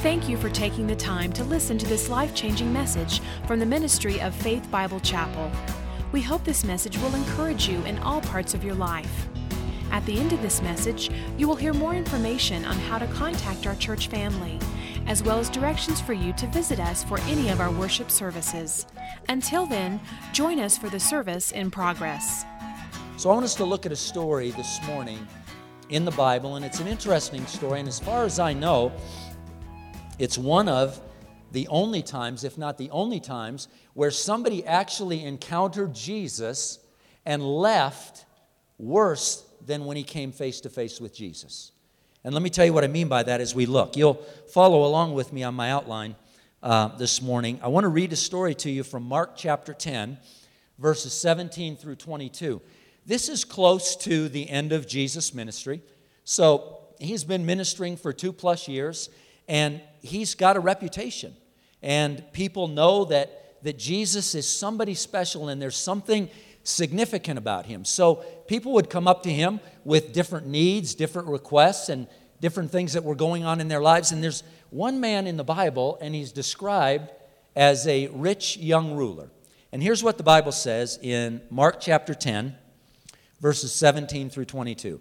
Thank you for taking the time to listen to this life-changing message from the ministry of Faith Bible Chapel. We hope this message will encourage you in all parts of your life. At the end of this message, you will hear more information on how to contact our church family, as well as directions for you to visit us for any of our worship services. Until then, join us for the service in progress. So I want us to look at a story this morning in the Bible, and it's an interesting story, and as far as I know, it's one of the only times, if not the only times, where somebody actually encountered Jesus and left worse than when he came face to face with Jesus. And let me tell you what I mean by that as we look. You'll follow along with me on my outline this morning. I want to read a story to you from Mark chapter 10, verses 17 through 22. This is close to the end of Jesus' ministry. So he's been ministering for 2+ years, and he's got a reputation. And people know that Jesus is somebody special, and there's something significant about him. So people would come up to him with different needs, different requests, and different things that were going on in their lives. And there's one man in the Bible, and he's described as a rich young ruler. And here's what the Bible says in Mark chapter 10, verses 17 through 22.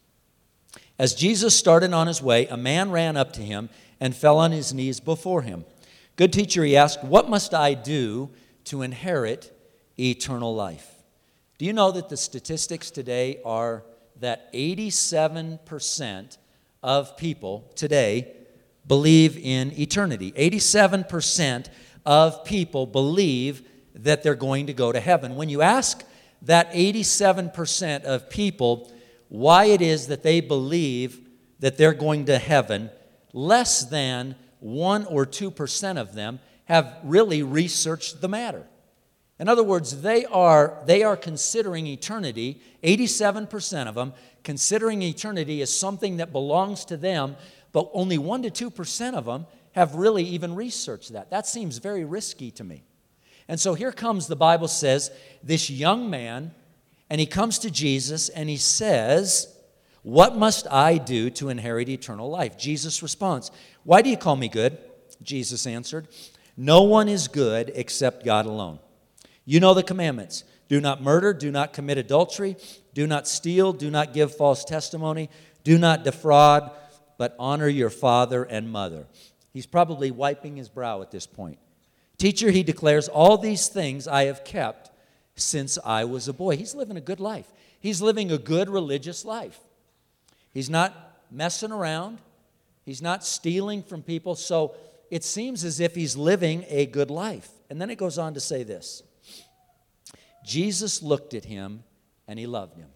As Jesus started on his way, a man ran up to him and fell on his knees before him. "Good teacher," he asked, "what must I do to inherit eternal life?" Do you know that the statistics today are that 87% of people today believe in eternity? 87% of people believe that they're going to go to heaven. When you ask that 87% of people why it is that they believe that they're going to heaven, less than 1 or 2% of them have really researched the matter. In other words, they are considering eternity, 87% of them, considering eternity as something that belongs to them, but only 1 to 2% of them have really even researched that. That seems very risky to me. And so here comes, the Bible says, this young man, and he comes to Jesus and he says, "What must I do to inherit eternal life?" Jesus responds, "Why do you call me good?" Jesus answered, "No one is good except God alone. You know the commandments. Do not murder, do not commit adultery, do not steal, do not give false testimony, do not defraud, but honor your father and mother." He's probably wiping his brow at this point. "Teacher," he declares, "all these things I have kept since I was a boy." He's living a good life. He's living a good religious life. He's not messing around. He's not stealing from people. So it seems as if he's living a good life. And then it goes on to say this: Jesus looked at him and he loved him.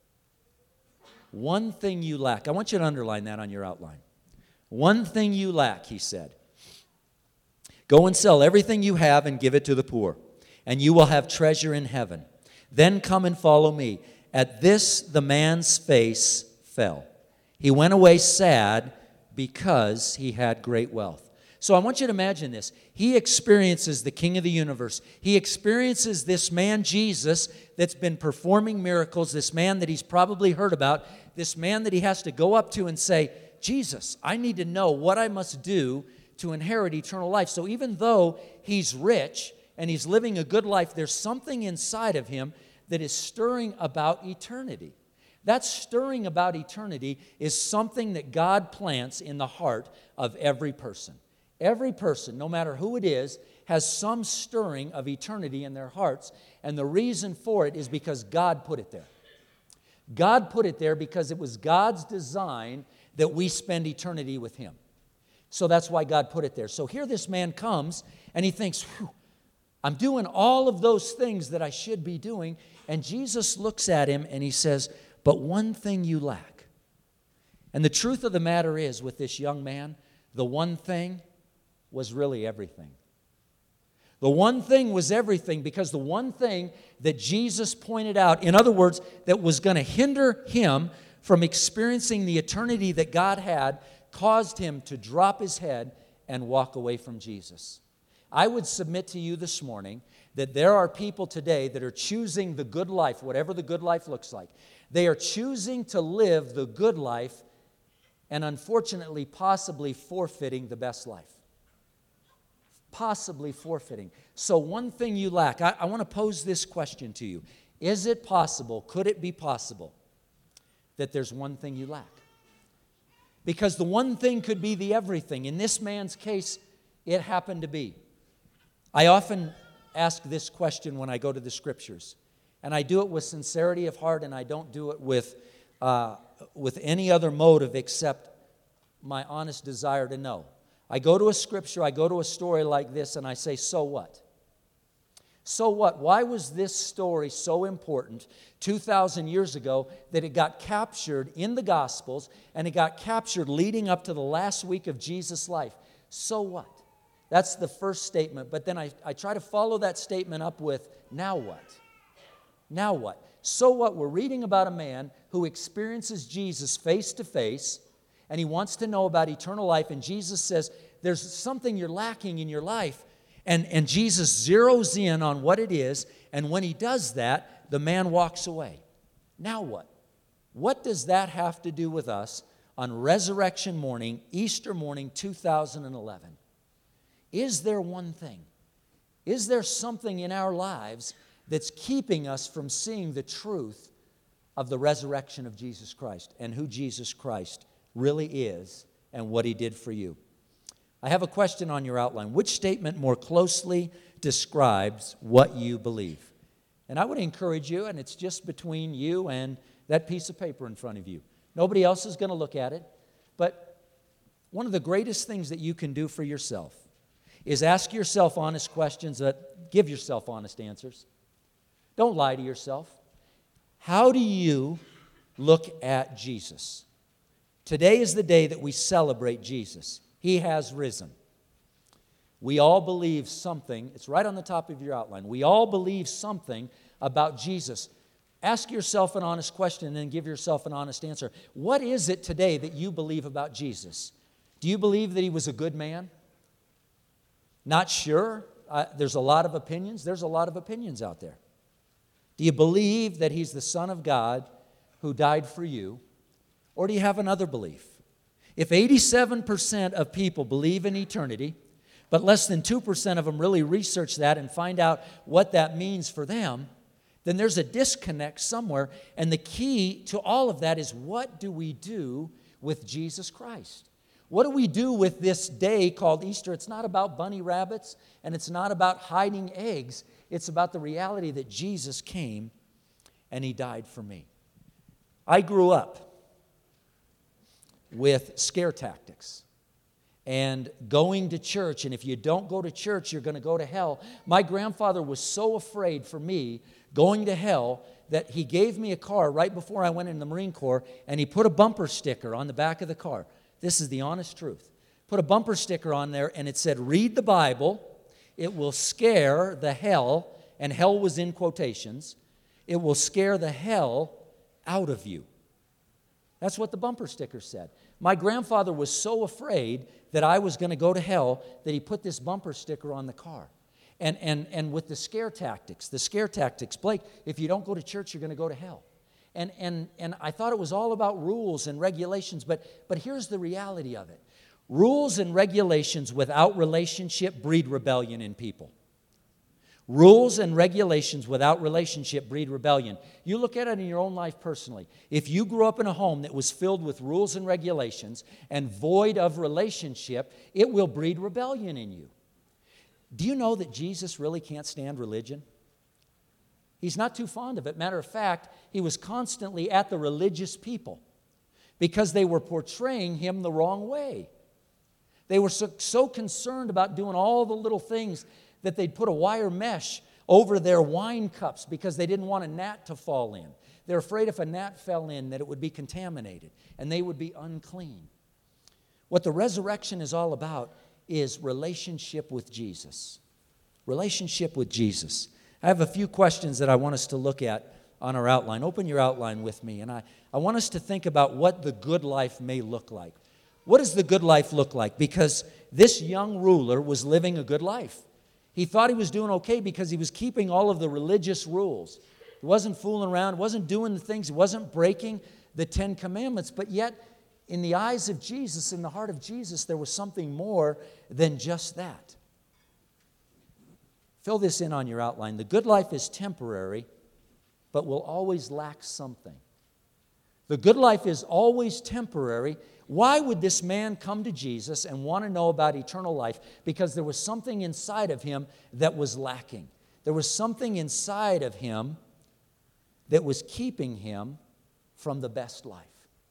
"One thing you lack." I want you to underline that on your outline. "One thing you lack," he said. "Go and sell everything you have and give it to the poor, and you will have treasure in heaven. Then come and follow me." At this, the man's face fell. He went away sad because he had great wealth. So I want you to imagine this. He experiences the King of the universe. He experiences this man, Jesus, that's been performing miracles, this man that he's probably heard about, this man that he has to go up to and say, "Jesus, I need to know what I must do to inherit eternal life." So even though he's rich and he's living a good life, there's something inside of him that is stirring about eternity. That stirring about eternity is something that God plants in the heart of every person. Every person, no matter who it is, has some stirring of eternity in their hearts, and the reason for it is because God put it there. God put it there because it was God's design that we spend eternity with Him. So that's why God put it there. So here this man comes, and he thinks, "I'm doing all of those things that I should be doing," and Jesus looks at him and he says, "But one thing you lack." And the truth of the matter is, with this young man, the one thing was really everything. The one thing was everything, because the one thing that Jesus pointed out, in other words, that was going to hinder him from experiencing the eternity that God had, caused him to drop his head and walk away from Jesus. I would submit to you this morning that there are people today that are choosing the good life, whatever the good life looks like. They are choosing to live the good life and unfortunately, possibly forfeiting the best life. Possibly forfeiting. So one thing you lack, I want to pose this question to you. Is it possible, could it be possible, that there's one thing you lack? Because the one thing could be the everything. In this man's case, it happened to be. I often ask this question when I go to the Scriptures. And I do it with sincerity of heart, and I don't do it with any other motive except my honest desire to know. I go to a Scripture, I go to a story like this, and I say, so what? So what? Why was this story so important 2,000 years ago that it got captured in the Gospels and it got captured leading up to the last week of Jesus' life? So what? That's the first statement. But then I try to follow that statement up with, now what? Now what? So what? We're reading about a man who experiences Jesus face to face, and he wants to know about eternal life, and Jesus says, there's something you're lacking in your life. And Jesus zeroes in on what it is, and when he does that, the man walks away. Now what? What does that have to do with us on Resurrection morning, Easter morning, 2011? Is there one thing? Is there something in our lives that's keeping us from seeing the truth of the resurrection of Jesus Christ and who Jesus Christ really is and what he did for you? I have a question on your outline. Which statement more closely describes what you believe? And I would encourage you, and it's just between you and that piece of paper in front of you. Nobody else is going to look at it. But one of the greatest things that you can do for yourself is ask yourself honest questions that give yourself honest answers. Don't lie to yourself. How do you look at Jesus? Today is the day that we celebrate Jesus. He has risen. We all believe something. It's right on the top of your outline. We all believe something about Jesus. Ask yourself an honest question and then give yourself an honest answer. What is it today that you believe about Jesus? Do you believe that he was a good man? Not sure. There's a lot of opinions. There's a lot of opinions out there. Do you believe that he's the Son of God who died for you? Or do you have another belief? If 87% of people believe in eternity, but less than 2% of them really research that and find out what that means for them, then there's a disconnect somewhere. And the key to all of that is, what do we do with Jesus Christ? What do we do with this day called Easter? It's not about bunny rabbits, and it's not about hiding eggs. It's about the reality that Jesus came and he died for me. I grew up with scare tactics and going to church, and if you don't go to church, you're going to go to hell. My grandfather was so afraid for me going to hell that he gave me a car right before I went in the Marine Corps, and he put a bumper sticker on the back of the car. This is the honest truth. Put a bumper sticker on there, and it said, read the Bible. It will scare the hell, and hell was in quotations. It will scare the hell out of you. That's what the bumper sticker said. My grandfather was so afraid that I was going to go to hell that he put this bumper sticker on the car. And with the scare tactics, Blake, if you don't go to church, you're going to go to hell. And I thought it was all about rules and regulations, but here's the reality of it. Rules and regulations without relationship breed rebellion in people. Rules and regulations without relationship breed rebellion. You look at it in your own life personally. If you grew up in a home that was filled with rules and regulations and void of relationship, it will breed rebellion in you. Do you know that Jesus really can't stand religion? He's not too fond of it. Matter of fact, he was constantly at the religious people because they were portraying him the wrong way. They were so concerned about doing all the little things that they'd put a wire mesh over their wine cups because they didn't want a gnat to fall in. They're afraid if a gnat fell in that it would be contaminated and they would be unclean. What the resurrection is all about is relationship with Jesus. Relationship with Jesus. I have a few questions that I want us to look at on our outline. Open your outline with me, and I want us to think about what the good life may look like. What does the good life look like? Because this young ruler was living a good life. He thought he was doing okay because he was keeping all of the religious rules. He wasn't fooling around, wasn't doing the things, he wasn't breaking the 10 Commandments, but yet in the eyes of Jesus, in the heart of Jesus, there was something more than just that. Fill this in on your outline. The good life is temporary, but will always lack something. The good life is always temporary. Why would this man come to Jesus and want to know about eternal life? Because there was something inside of him that was lacking. There was something inside of him that was keeping him from the best life.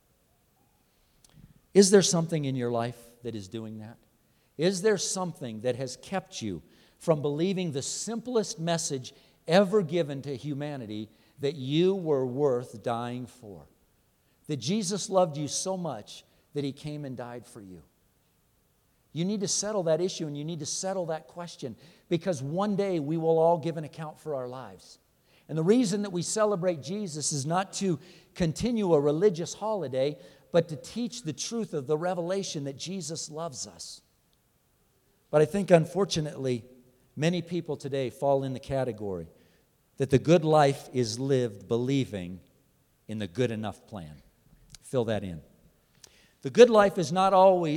Is there something in your life that is doing that? Is there something that has kept you from believing the simplest message ever given to humanity, that you were worth dying for? That Jesus loved you so much that He came and died for you. You need to settle that issue, and you need to settle that question, because one day we will all give an account for our lives. And the reason that we celebrate Jesus is not to continue a religious holiday, but to teach the truth of the revelation that Jesus loves us. But I think, unfortunately, many people today fall in the category that the good life is lived believing in the good enough plan. Fill that in. The good life is not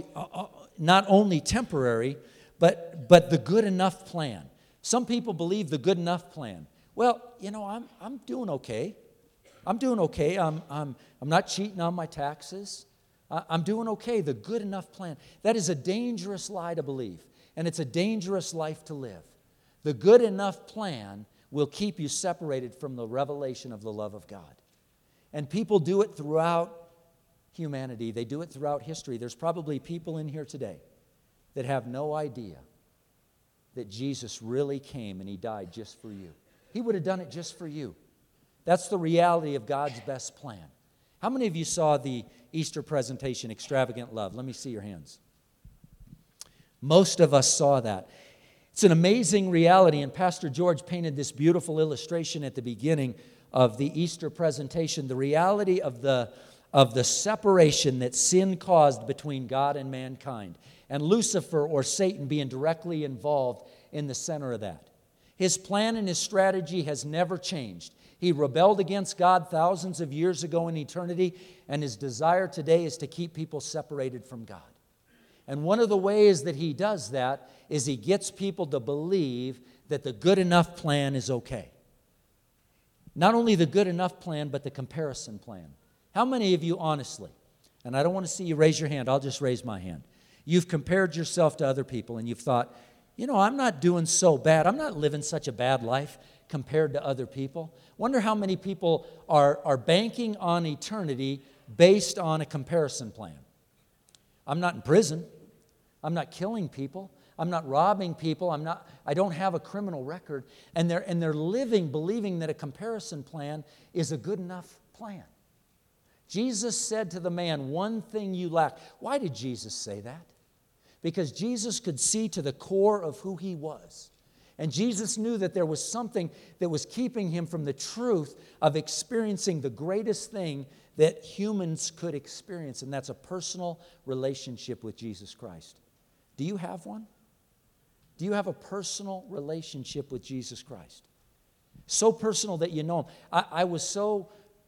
only temporary, but the good enough plan. Some people believe the good enough plan. Well, I'm doing okay. I'm doing okay. I'm not cheating on my taxes. I'm doing okay. The good enough plan. That is a dangerous lie to believe, and it's a dangerous life to live. The good enough plan will keep you separated from the revelation of the love of God. And people do it throughout humanity. They do it throughout history. There's probably people in here today that have no idea that Jesus really came and He died just for you. He would have done it just for you. That's the reality of God's best plan. How many of you saw the Easter presentation, Extravagant Love? Let me see your hands. Most of us saw that. It's an amazing reality, and Pastor George painted this beautiful illustration at the beginning of the Easter presentation, the reality of the separation that sin caused between God and mankind, and Lucifer or Satan being directly involved in the center of that. His plan and his strategy has never changed. He rebelled against God thousands of years ago in eternity, and his desire today is to keep people separated from God. And one of the ways that he does that is he gets people to believe that the good enough plan is okay. Not only the good enough plan, but the comparison plan. How many of you, honestly, and I don't want to see you raise your hand, I'll just raise my hand. You've compared yourself to other people and you've thought, I'm not doing so bad. I'm not living such a bad life compared to other people. Wonder how many people are banking on eternity based on a comparison plan. I'm not in prison. I'm not killing people. I'm not robbing people. I don't have a criminal record. And they're living believing that a comparison plan is a good enough plan. Jesus said to the man, one thing you lack. Why did Jesus say that? Because Jesus could see to the core of who He was. And Jesus knew that there was something that was keeping Him from the truth of experiencing the greatest thing that humans could experience, and that's a personal relationship with Jesus Christ. Do you have one? Do you have a personal relationship with Jesus Christ? So personal that you know Him. I was so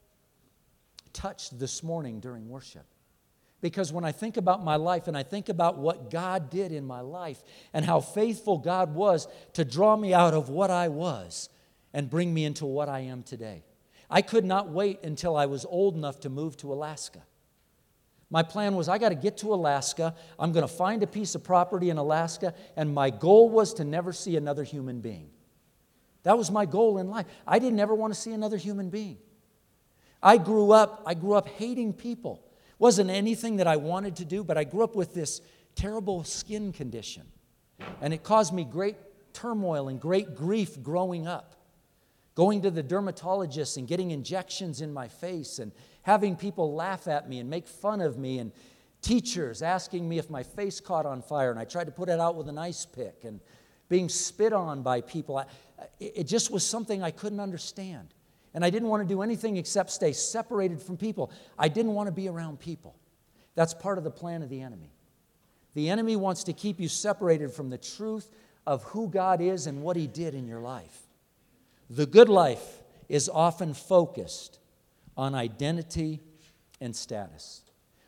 touched this morning during worship, because when I think about my life and I think about what God did in my life and how faithful God was to draw me out of what I was and bring me into what I am today. I could not wait until I was old enough to move to Alaska. My plan was, I got to get to Alaska. I'm going to find a piece of property in Alaska, and my goal was to never see another human being. That was my goal in life. I didn't ever want to see another human being. I grew up hating people. Wasn't anything that I wanted to do, but I grew up with this terrible skin condition. And it caused me great turmoil and great grief growing up. Going to the dermatologist and getting injections in my face and having people laugh at me and make fun of me, and teachers asking me if my face caught on fire, and I tried to put it out with an ice pick, and being spit on by people. It just was something I couldn't understand. And I didn't want to do anything except stay separated from people. I didn't want to be around people. That's part of the plan of the enemy. The enemy wants to keep you separated from the truth of who God is and what He did in your life. The good life is often focused on identity and status.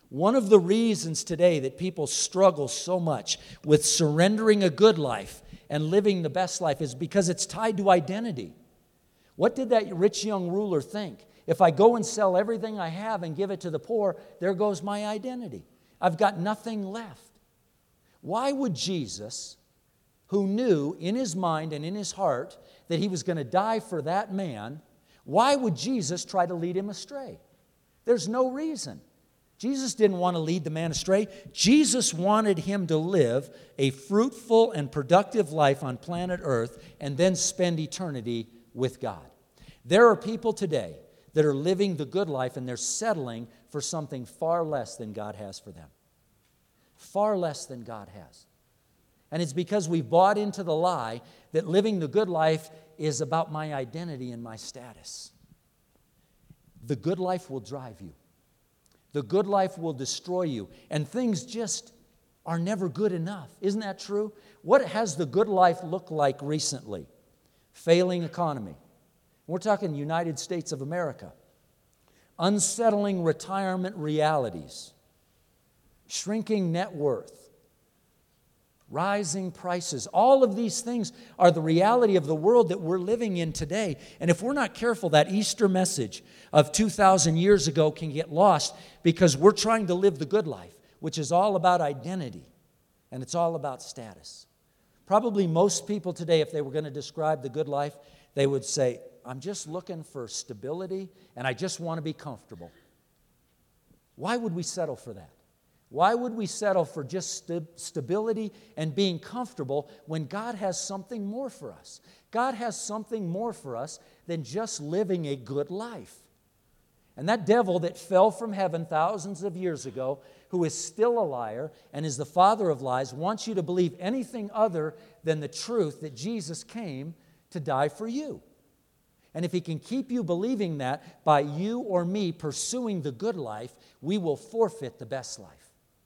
One of the reasons today that people struggle so much with surrendering a good life and living the best life is because it's tied to identity. What did that rich young ruler think? If I go and sell everything I have and give it to the poor, there goes my identity. I've got nothing left. Why would Jesus, who knew in his mind and in his heart that he was going to die for that man, why would Jesus try to lead him astray? There's no reason. Jesus didn't want to lead the man astray. Jesus wanted him to live a fruitful and productive life on planet Earth and then spend eternity with God. There are people today that are living the good life and they're settling for something far less than God has for them. Far less than God has. And it's because we've bought into the lie that living the good life is about my identity and my status. The good life will drive you. The good life will destroy you. And things just are never good enough. Isn't that true? What has the good life looked like recently? Failing economy. We're talking United States of America. Unsettling retirement realities. Shrinking net worth. Rising prices. All of these things are the reality of the world that we're living in today. And if we're not careful, that Easter message of 2,000 years ago can get lost because we're trying to live the good life, which is all about identity and it's all about status. Probably most people today, if they were going to describe the good life, they would say, I'm just looking for stability and I just want to be comfortable. Why would we settle for that? Why would we settle for just stability and being comfortable when God has something more for us? God has something more for us than just living a good life. And that devil that fell from heaven thousands of years ago, who is still a liar and is the father of lies, wants you to believe anything other than the truth that Jesus came to die for you. And if he can keep you believing that by you or me pursuing the good life, we will forfeit the best life.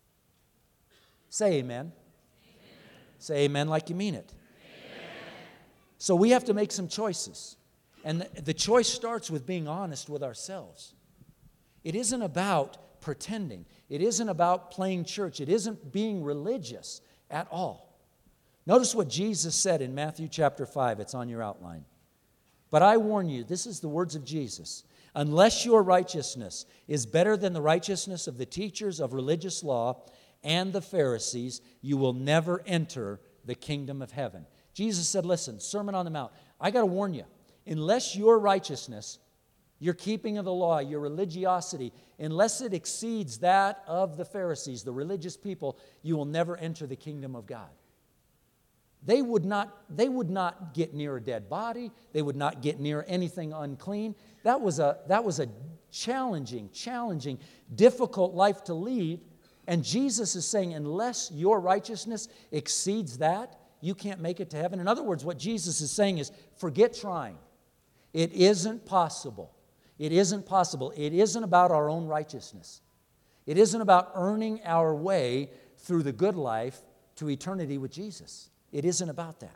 Say amen. Amen. Say amen like you mean it. Amen. So we have to make some choices. And the choice starts with being honest with ourselves. It isn't about pretending. It isn't about playing church. It isn't being religious at all. Notice what Jesus said in Matthew chapter 5. It's on your outline. But I warn you, this is the words of Jesus. Unless your righteousness is better than the righteousness of the teachers of religious law and the Pharisees, you will never enter the kingdom of heaven. Jesus said, listen, Sermon on the Mount, I got to warn you, unless your righteousness, your keeping of the law, your religiosity, unless it exceeds that of the Pharisees, the religious people, you will never enter the kingdom of God. They would not get near a dead body. They would not get near anything unclean. That was a challenging, difficult life to lead. And Jesus is saying, unless your righteousness exceeds that, you can't make it to heaven. In other words, what Jesus is saying is, forget trying. It isn't possible. It isn't possible. It isn't about our own righteousness. It isn't about earning our way through the good life to eternity with Jesus. It isn't about that.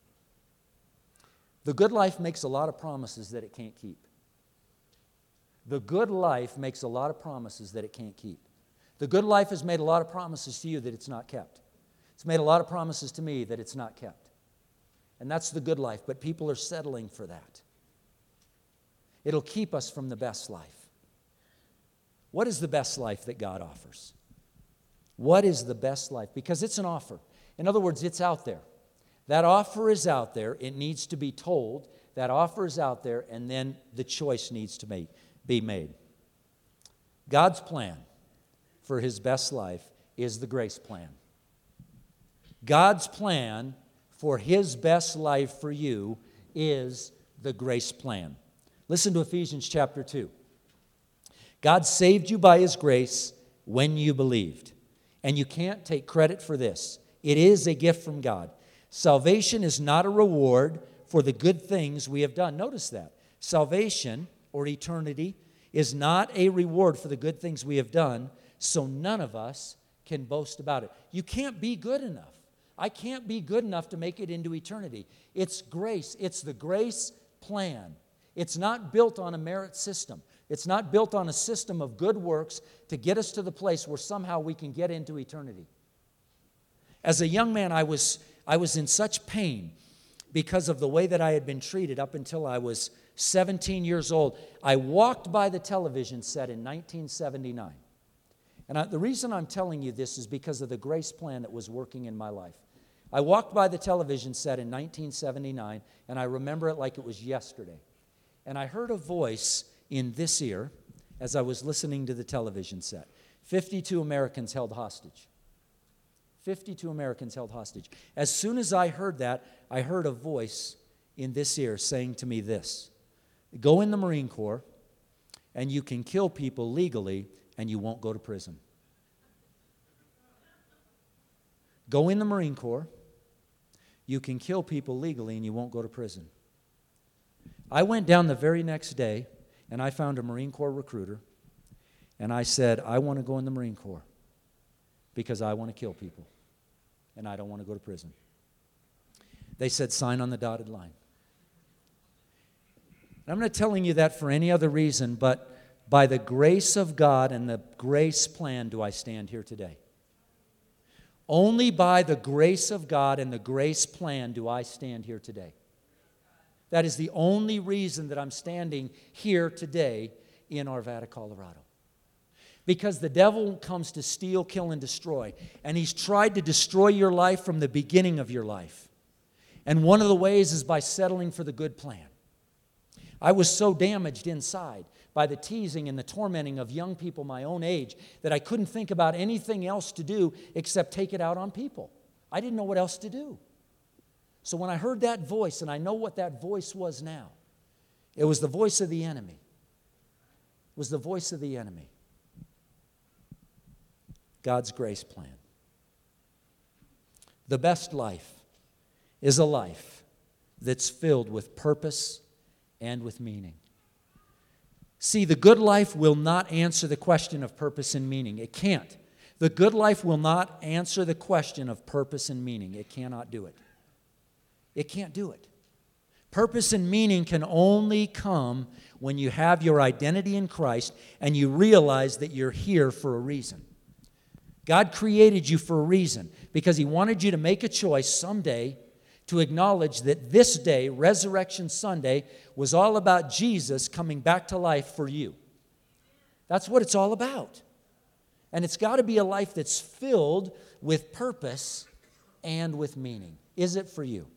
The good life makes a lot of promises that it can't keep. The good life makes a lot of promises that it can't keep. The good life has made a lot of promises to you that it's not kept. It's made a lot of promises to me that it's not kept. And that's the good life, but people are settling for that. It'll keep us from the best life. What is the best life that God offers? What is the best life? Because it's an offer. In other words, it's out there. That offer is out there. It needs to be told. That offer is out there, and then the choice needs to be made. God's plan for his best life is the grace plan. God's plan for his best life for you is the grace plan. Listen to Ephesians chapter 2. God saved you by his grace when you believed. And you can't take credit for this. It is a gift from God. Salvation is not a reward for the good things we have done. Notice that. Salvation, or eternity, is not a reward for the good things we have done, so none of us can boast about it. You can't be good enough. I can't be good enough to make it into eternity. It's grace. It's the grace plan. It's not built on a merit system. It's not built on a system of good works to get us to the place where somehow we can get into eternity. As a young man, I was in such pain because of the way that I had been treated up until I was 17 years old. I walked by the television set in 1979. And the reason I'm telling you this is because of the grace plan that was working in my life. I walked by the television set in 1979, and I remember it like it was yesterday. And I heard a voice in this ear as I was listening to the television set. 52 Americans held hostage. 52 Americans held hostage. As soon as I heard that, I heard a voice in this ear saying to me this: go in the Marine Corps, and you can kill people legally, and you won't go to prison. Go in the Marine Corps, you can kill people legally, and you won't go to prison. I went down the very next day, and I found a Marine Corps recruiter, and I said, I want to go in the Marine Corps because I want to kill people, and I don't want to go to prison. They said, sign on the dotted line. And I'm not telling you that for any other reason, but by the grace of God and the grace plan do I stand here today. Only by the grace of God and the grace plan do I stand here today. That is the only reason that I'm standing here today in Arvada, Colorado. Because the devil comes to steal, kill, and destroy. And he's tried to destroy your life from the beginning of your life. And one of the ways is by settling for the good plan. I was so damaged inside by the teasing and the tormenting of young people my own age that I couldn't think about anything else to do except take it out on people. I didn't know what else to do. So when I heard that voice, and I know what that voice was now, it was the voice of the enemy. It was the voice of the enemy. God's grace plan. The best life is a life that's filled with purpose and with meaning. See, the good life will not answer the question of purpose and meaning. It can't. The good life will not answer the question of purpose and meaning. It cannot do it. It can't do it. Purpose and meaning can only come when you have your identity in Christ and you realize that you're here for a reason. God created you for a reason because He wanted you to make a choice someday to acknowledge that this day, Resurrection Sunday, was all about Jesus coming back to life for you. That's what it's all about. And it's got to be a life that's filled with purpose and with meaning. Is it for you?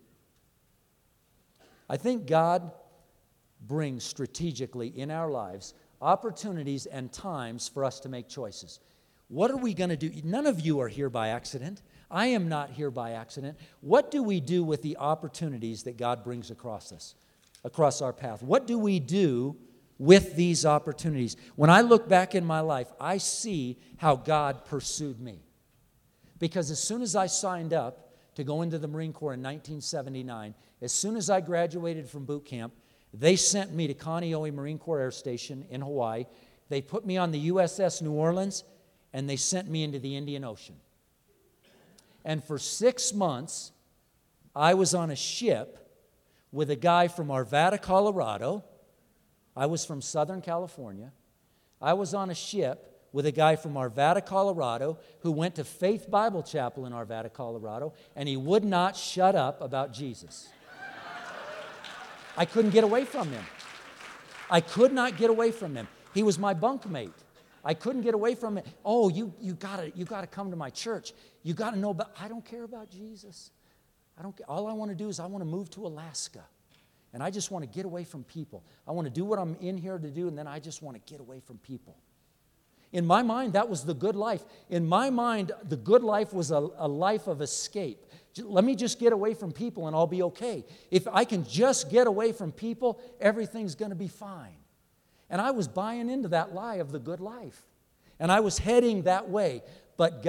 I think God brings strategically in our lives opportunities and times for us to make choices. What are we going to do? None of you are here by accident. I am not here by accident. What do we do with the opportunities that God brings across us, across our path? What do we do with these opportunities? When I look back in my life, I see how God pursued me. Because as soon as I signed up to go into the Marine Corps in 1979, as soon as I graduated from boot camp, they sent me to Kaneohe Marine Corps Air Station in Hawaii. They put me on the USS New Orleans, and they sent me into the Indian Ocean. And for 6 months, I was on a ship with a guy from Arvada, Colorado. I was from Southern California. I was on a ship with a guy from Arvada, Colorado, who went to Faith Bible Chapel in Arvada, Colorado, and he would not shut up about Jesus. I couldn't get away from him. I could not get away from him. He was my bunkmate. I couldn't get away from it. Oh, you gotta come to my church. You got to know about, I don't care about Jesus. All I want to do is I want to move to Alaska. And I just want to get away from people. I want to do what I'm in here to do, and then I just want to get away from people. In my mind, that was the good life. In my mind, the good life was a life of escape. Let me just get away from people and I'll be okay. If I can just get away from people, everything's going to be fine. And I was buying into that lie of the good life. And I was heading that way. But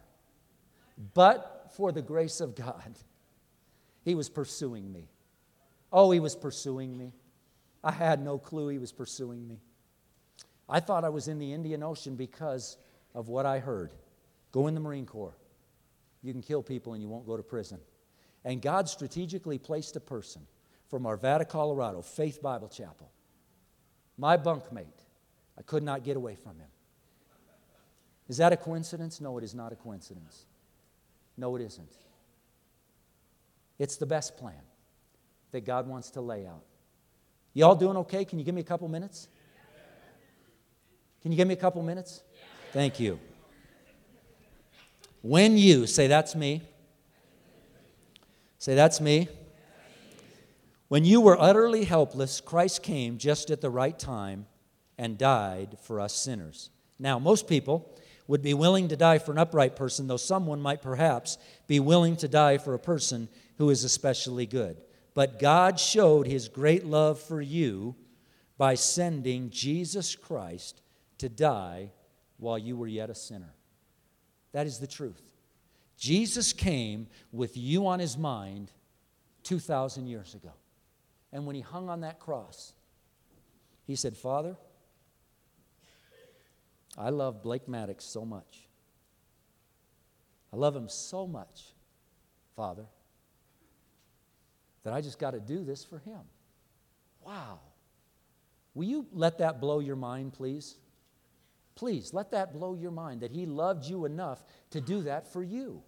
for the grace of God, He was pursuing me. Oh, He was pursuing me. I had no clue He was pursuing me. I thought I was in the Indian Ocean because of what I heard. Go in the Marine Corps. You can kill people and you won't go to prison. And God strategically placed a person from Arvada, Colorado, Faith Bible Chapel, my bunkmate, I could not get away from him. Is that a coincidence? No, it is not a coincidence. No, it isn't. It's the best plan that God wants to lay out. You all doing okay? Can you give me a couple minutes? Can you give me a couple minutes? Thank you. When you, say that's me. Say that's me. When you were utterly helpless, Christ came just at the right time and died for us sinners. Now, most people would be willing to die for an upright person, though someone might perhaps be willing to die for a person who is especially good. But God showed His great love for you by sending Jesus Christ to die while you were yet a sinner. That is the truth. Jesus came with you on His mind 2,000 years ago. And when He hung on that cross, He said, Father, I love Blake Maddox so much. I love him so much, Father, that I just got to do this for him. Wow. Will you let that blow your mind, please? Please, let that blow your mind, that He loved you enough to do that for you.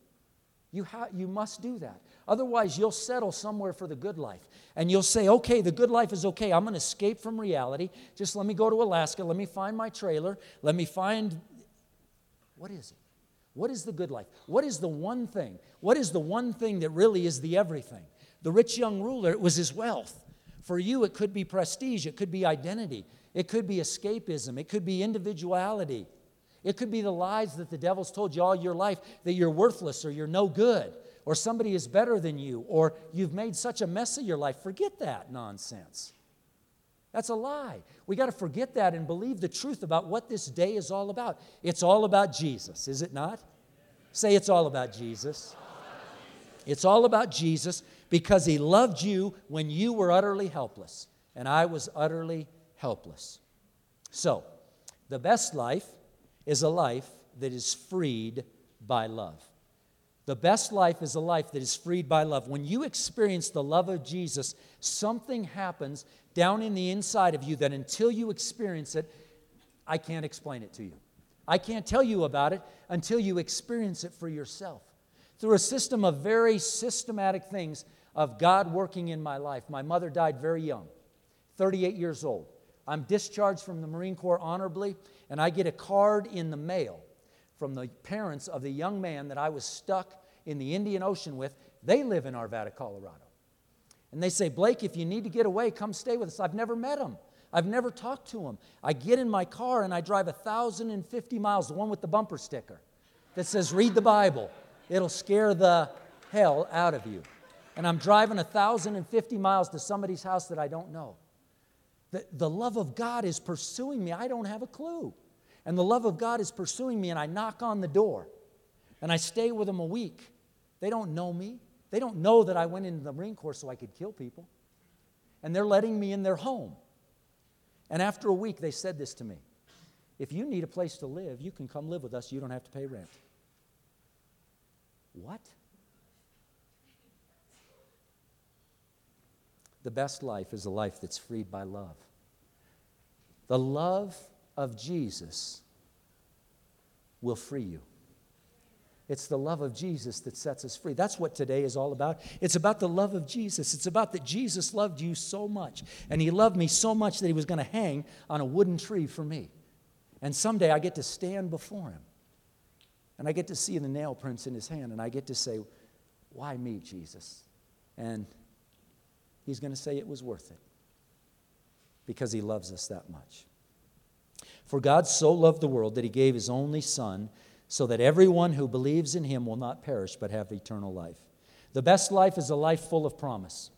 You must do that. Otherwise, you'll settle somewhere for the good life. And you'll say, okay, the good life is okay. I'm going to escape from reality. Just let me go to Alaska. Let me find my trailer. Let me find... What is it? What is the good life? What is the one thing? What is the one thing that really is the everything? The rich young ruler, it was his wealth. For you, it could be prestige. It could be identity. It could be escapism. It could be individuality. It could be the lies that the devil's told you all your life, that you're worthless or you're no good or somebody is better than you or you've made such a mess of your life. Forget that nonsense. That's a lie. We got to forget that and believe the truth about what this day is all about. It's all about Jesus, is it not? Say it's all about Jesus. It's all about Jesus because He loved you when you were utterly helpless and I was utterly helpless. So, the best life is a life that is freed by love. The best life is a life that is freed by love. When you experience the love of Jesus, something happens down in the inside of you that until you experience it, I can't explain it to you. I can't tell you about it until you experience it for yourself. Through a system of very systematic things of God working in my life. My mother died very young, 38 years old. I'm discharged from the Marine Corps honorably, and I get a card in the mail from the parents of the young man that I was stuck in the Indian Ocean with. They live in Arvada, Colorado. And they say, Blake, if you need to get away, come stay with us. I've never met him. I've never talked to him. I get in my car and I drive 1,050 miles, the one with the bumper sticker that says, read the Bible. It'll scare the hell out of you. And I'm driving 1,050 miles to somebody's house that I don't know. The love of God is pursuing me. I don't have a clue. And the love of God is pursuing me, and I knock on the door. And I stay with them a week. They don't know me. They don't know that I went into the Marine Corps so I could kill people. And they're letting me in their home. And after a week, they said this to me. If you need a place to live, you can come live with us. You don't have to pay rent. What? The best life is a life that's freed by love. The love of Jesus will free you. It's the love of Jesus that sets us free. That's what today is all about. It's about the love of Jesus. It's about that Jesus loved you so much. And He loved me so much that He was going to hang on a wooden tree for me. And someday I get to stand before Him. And I get to see the nail prints in His hand. And I get to say, why me, Jesus? And He's going to say it was worth it. Because He loves us that much. For God so loved the world that He gave His only Son, so that everyone who believes in Him will not perish but have eternal life. The best life is a life full of promise.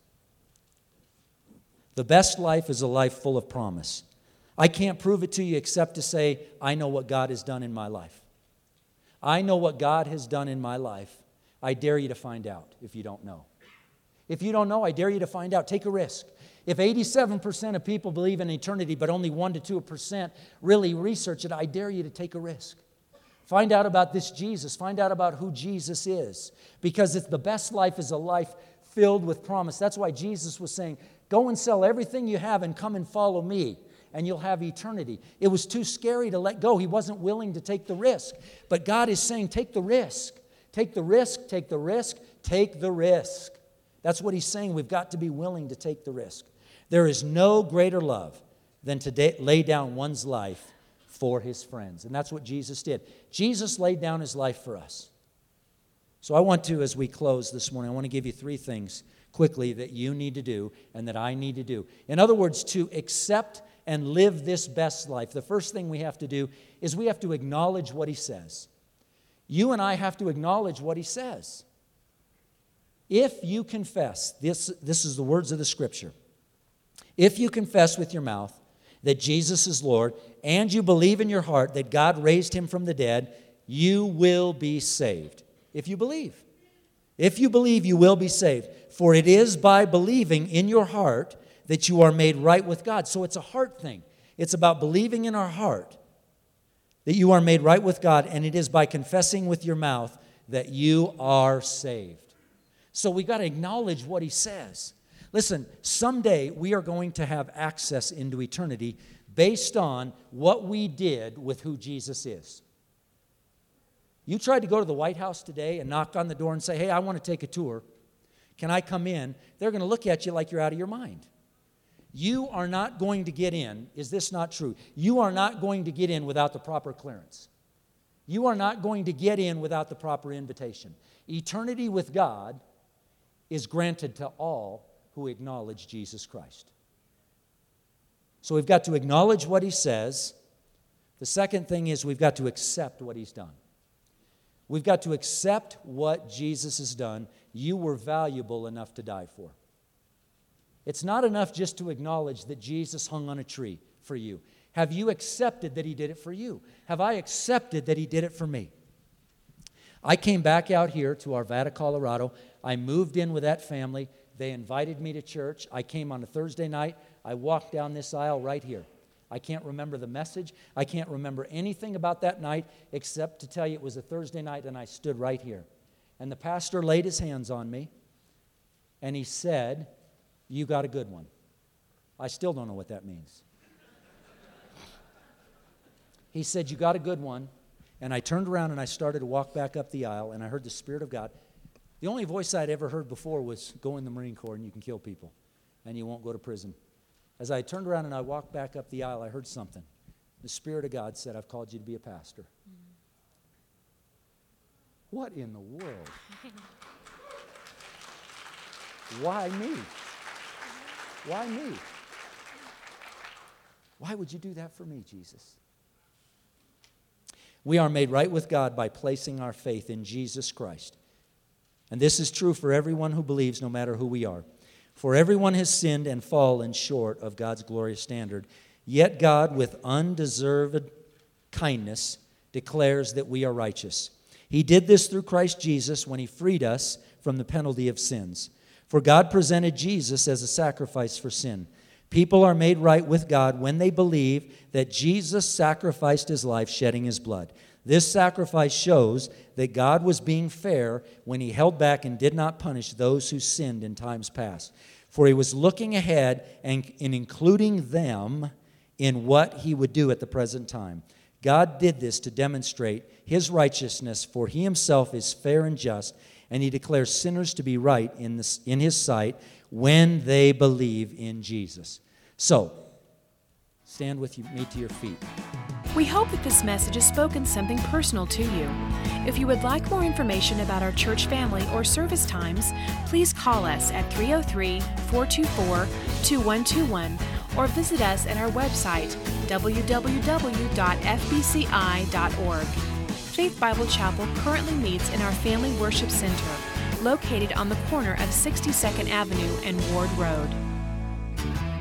The best life is a life full of promise. I can't prove it to you except to say, I know what God has done in my life. I know what God has done in my life. I dare you to find out if you don't know. If you don't know, I dare you to find out. Take a risk. If 87% of people believe in eternity, but only 1% to 2% really research it, I dare you to take a risk. Find out about this Jesus. Find out about who Jesus is. Because the best life is a life filled with promise. That's why Jesus was saying, go and sell everything you have and come and follow me. and you'll have eternity. It was too scary to let go. He wasn't willing to take the risk. But God is saying, take the risk. Take the risk, take the risk, take the risk. That's what He's saying. We've got to be willing to take the risk. There is no greater love than to lay down one's life for his friends. And that's what Jesus did. Jesus laid down His life for us. So I want to, as we close this morning, I want to give you 3 things quickly that you need to do and that I need to do. In other words, to accept and live this best life, the first thing we have to do is we have to acknowledge what He says. You and I have to acknowledge what He says. If you confess, this is the words of the Scripture. If you confess with your mouth that Jesus is Lord, and you believe in your heart that God raised Him from the dead, you will be saved. If you believe. If you believe, you will be saved. For it is by believing in your heart that you are made right with God. So it's a heart thing. It's about believing in our heart that you are made right with God, and it is by confessing with your mouth that you are saved. So we got to acknowledge what He says. Listen, someday we are going to have access into eternity based on what we did with who Jesus is. You tried to go to the White House today and knock on the door and say, hey, I want to take a tour. Can I come in? They're going to look at you like you're out of your mind. You are not going to get in. Is this not true? You are not going to get in without the proper clearance. You are not going to get in without the proper invitation. Eternity with God is granted to all who acknowledge Jesus Christ. So we've got to acknowledge what He says. The second thing is we've got to accept what He's done. We've got to accept what Jesus has done. You were valuable enough to die for. It's not enough just to acknowledge that Jesus hung on a tree for you. Have you accepted that He did it for you? Have I accepted that He did it for me? I came back out here to Arvada, Colorado. I moved in with that family. They invited me to church. I came on a Thursday night. I walked down this aisle right here. I can't remember the message. I can't remember anything about that night except to tell you it was a Thursday night and I stood right here. And the pastor laid his hands on me and he said, you got a good one. I still don't know what that means. He said, you got a good one. And I turned around and I started to walk back up the aisle and I heard the Spirit of God. The only voice I'd ever heard before was, go in the Marine Corps and you can kill people and you won't go to prison. As I turned around and I walked back up the aisle, I heard something. The Spirit of God said, I've called you to be a pastor. What in the world? Why me? Why me? Why would you do that for me, Jesus? We are made right with God by placing our faith in Jesus Christ. And this is true for everyone who believes, no matter who we are. For everyone has sinned and fallen short of God's glorious standard. Yet God, with undeserved kindness, declares that we are righteous. He did this through Christ Jesus when He freed us from the penalty of sins. For God presented Jesus as a sacrifice for sin. People are made right with God when they believe that Jesus sacrificed His life, shedding His blood. This sacrifice shows that God was being fair when He held back and did not punish those who sinned in times past. For He was looking ahead and including them in what He would do at the present time. God did this to demonstrate His righteousness, for He Himself is fair and just, and He declares sinners to be right in His sight when they believe in Jesus. So, stand with me to your feet. We hope that this message has spoken something personal to you. If you would like more information about our church family or service times, please call us at 303-424-2121 or visit us at our website, www.fbci.org. Faith Bible Chapel currently meets in our Family Worship Center, located on the corner of 62nd Avenue and Ward Road.